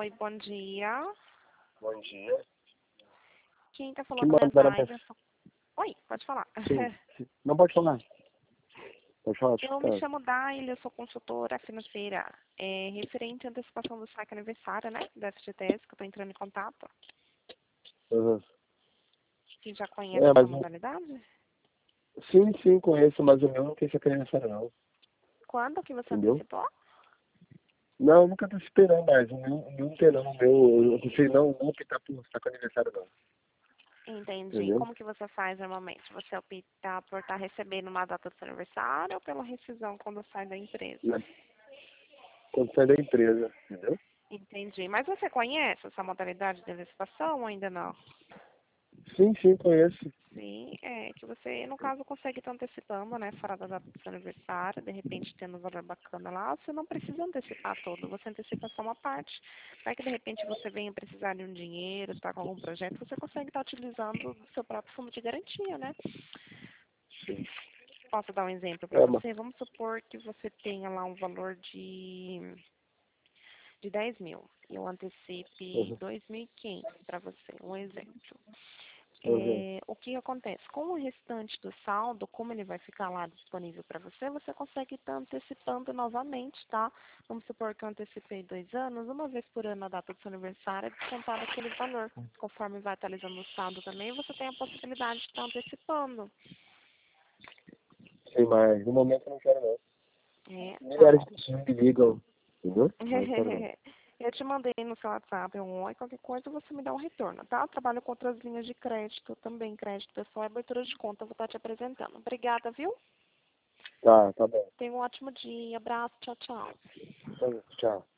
Oi, bom dia. Bom dia. Quem tá Que falando é a mandaram Zaida. Oi, pode falar. Sim. Não pode falar. Pode falar, Eu me chamo Daile, eu sou consultora financeira. É referente à antecipação do saque aniversário, né? Da FGTS, que eu tô entrando em contato. Uhum. Você já conhece essa Mas modalidade? sim, conheço, mas o meu não tem essa criança não. Quando que você Entendeu? antecipou? Não, nunca antecipei não, mas o meu não tem não. O meu, eu prefiro não optar por estar com aniversário não. Entendi. Entendeu? Como que você faz normalmente? Você opta por estar recebendo uma data do seu aniversário ou pela rescisão quando sai da empresa? Quando sai da empresa, entendeu? Entendi. Mas você conhece essa modalidade de antecipação ou ainda não? Sim, conheço. Sim, é que você, no caso, consegue estar antecipando, né, fora da data do seu aniversário, de repente tendo um valor bacana lá, você não precisa antecipar todo, você antecipa só uma parte. Vai que de repente você venha precisar de um dinheiro, está com algum projeto, você consegue estar utilizando do seu próprio fundo de garantia, né? Sim. Posso dar um exemplo para É, mas... você? Vamos supor que você tenha lá um valor de 10 mil. Eu antecipe Uhum. 2.500 para você, um exemplo. Uhum. O que acontece? Com o restante do saldo, como ele vai ficar lá disponível para você, você consegue estar antecipando novamente, tá? Vamos supor que eu antecipei 2 anos, uma vez por ano a data do seu aniversário é descontado aquele valor. Conforme vai atualizando o saldo também, você tem a possibilidade de estar antecipando. Sim, mas no momento eu não quero não. É, tá Milhares bom. de pessoas me ligam, entendeu? Mas não quero não. Eu te mandei no seu WhatsApp um oi, qualquer coisa você me dá um retorno, tá? Eu trabalho com outras linhas de crédito também, crédito pessoal e abertura de conta, vou estar te apresentando. Obrigada, viu? Tá bom. Tenha um ótimo dia. Abraço. Tchau, tchau. Então, tchau.